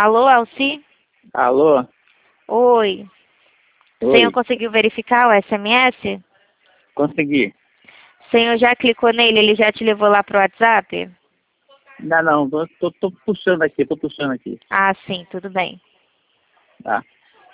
Alô, Alci? Alô? Oi. O Oi, senhor conseguiu verificar o SMS? consegui. O senhor já clicou nele, ele já te levou lá pro WhatsApp? Ainda não, tô puxando aqui, Ah, sim, tudo bem. Tá.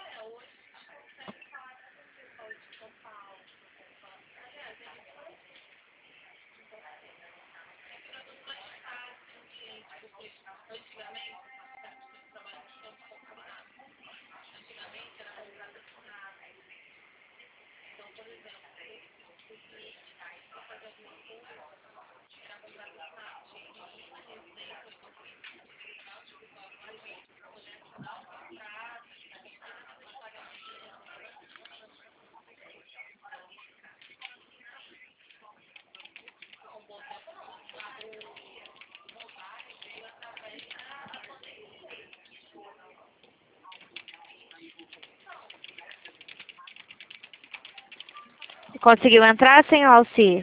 Conseguiu entrar, senhor Alci?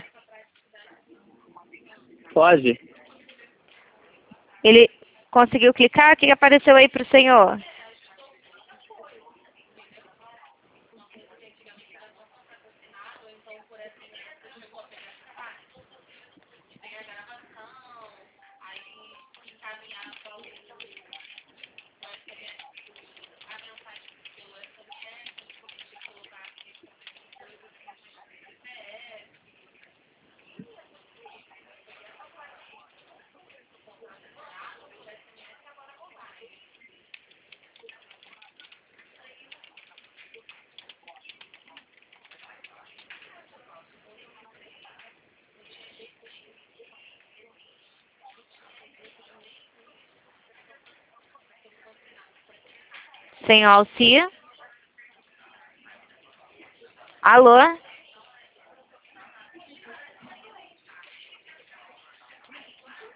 Pode? Ele conseguiu clicar? O que apareceu aí pro senhor? Senhor Alci? Alô?